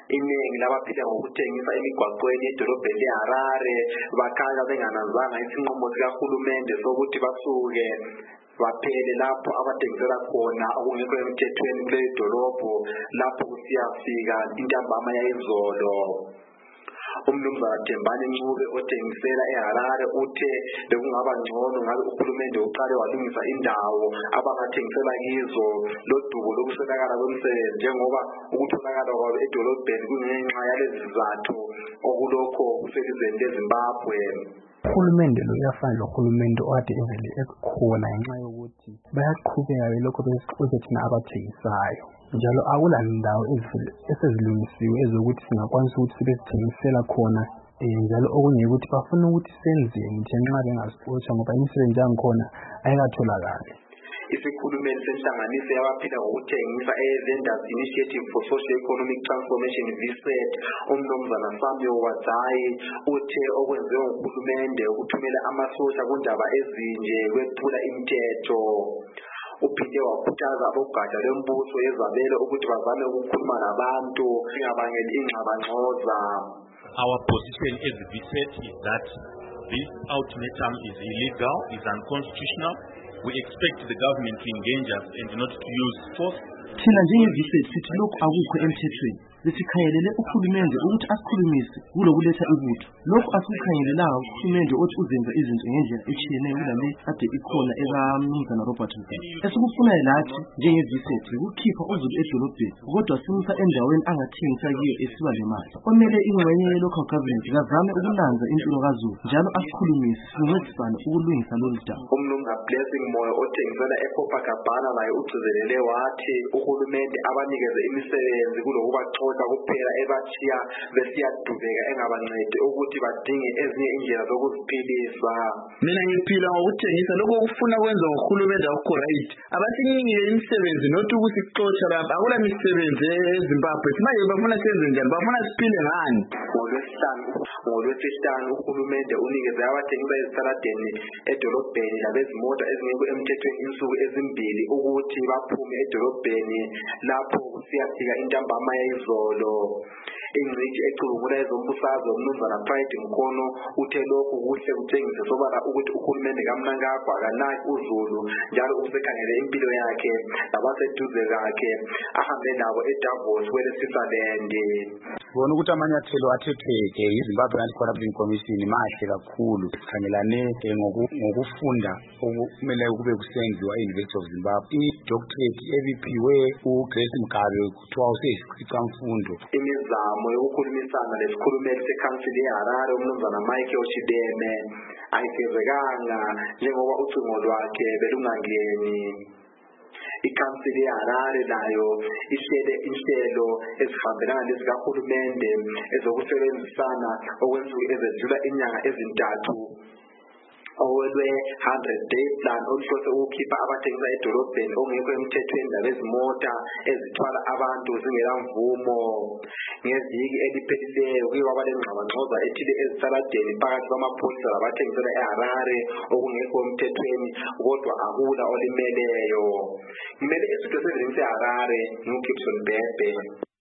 Iningi labaphila ngokuthengisa emigwaqweni edolobheni leHarare bakhanya bengananzanga isinqumo sikahulumende sokuthi basuke baphele lapho abathengisela khona okungekho emthethweni kuleli dolobho lapho kusiyafika intambama yayizolo. Umnumzana Thembani Ncube othengisela eHarare uthe bekungaba ngcono ngabe uhulumende uqale walungisa indawo abangathengisela kizo lodubo lokuswelakala kwemisebenzi njengoba ukutholakala kwabo edolobheni kungenxa yalezi zizathu okulokho kuselizweni leZimbabwe. Uhulumende lo uyafana lohulumende okade evele ekhona ngenxa yokuthi bayaqhubeka lokho besikuze thina abathengisayo. Njalo akulandawo esezilungisiwe ezokuthi singakwanisa ukuthi sibethengisela khona njalo okunye ukuthi bafuna ukuthi senzeni njengoba bengasixotsha ngoba imisebenzi yangikhona ayikatholakali. Isikhulumeli senhlanganiso yabaphila ngokuthengisa eVendors Initiative for Socio-Economic Transformation VSET umnumzana Samuel Wadzayi uthe okwenziwe nguhulumende ukuthumela amasosha kundaba ezinje kwephula imithetho. Uphinde wakhuthaza abogatsha lwembuso yezabelo ukuthi bazame ukukhuluma nabantu ingabangeli ingxabangxoza. Our position as VSET is that this ultimatum is illegal, is unconstitutional. We expect the government to engage us and not to use force. Thina njenge-VSET sithi lokhu akukho emthethweni. Sikhayelele uhulumende ukuthi asikhulumise kulokuletha ibutho. Lokhu asikukhangelelayo uhulumende othi uzenza izinto ngendlela etshiyeneyo kulale ade ikhona ekaMnumzana Robert Mugabe. Esikufunayo lathi njenge-VSET ukukhipha uZulu edolobheni kodwa simisa endaweni angathengisa kiyo esiba lemali. Omele ingxenye ye-local government kazame ukunanza impilo kaZulu njalo asikhulumise sincedisane ukulungisa lolu daba. Umnumzana Blessing Moyo othengisela eCopacabana naye ugcizelele wathi uhulumende abanikeze imisebenzi kulokubaxoxa kuphela ebatshiya besiyadubeka engabancedi ukuthi badinge ezinye indlela zokuziphilisa. Mina ngiphila ngokuthengisa lokho kufuna kwenza uhulumende akho right. Abasinike imisebenzi not ukusixoxa lapha akula misebenzi eZimbabwe. Manje bafuna senze njani? Bafuna siphile ngani? Ngolwesihlanu uhulumende unikeze abathengisa ezitaladeni edolobheni labezimota ezingekho emthethweni insuku ezimbili ukuthi baphume edolobheni lapho kusiyafika intambama yayizolo. Ingcitshi ecubungula ezombusazwe umnumzana Pride Mkhono uthe lokhu kuhle kutshengisa sobala ukuthi uhulumende kaMnangagwa akanaki uZulu njalo usekhangele impilo yakhe labaseduze kakhe ahambe nabo eDavos kweleSwitzerland. Bona ukuthi amanyathelo athetheke yiZimbabwe Anti-Corruption Commission mahle kakhulu khangelane ngokufunda okumele kube kusenziwa eUniversity of Zimbabwe. I-doctorate ebiphiwe uGrace Mugabe kuthiwa useyisikhwicamfundo. Imizamo yokukhulumisana lesikhulumeli sekhansili yeHarare umnumzana Michael Chideme ayifezekanga njengoba ucingo lwakhe belungangeni. Ikhansili yeHarare nayo ihlele inhlelo ezihambelana lezikahulumende ezokusebenzisana okwensuku ezedlula inyanga ezintathu. Owelwe 100-day plan oluhlose ukukhipha abathengisa edolobheni ongekho emthethweni labezimota ezithwala abantu zingela mvumo. Ngeviki elipheleleyo kuye kwaba lengxabangxoza ethile ezitaladeni phakathi kwamapholisa labathengisela eHarare okungekho emthethweni kodwa akula olimeleyo. Ngimele isitudiyo seHarare nguGibson Bhebhe.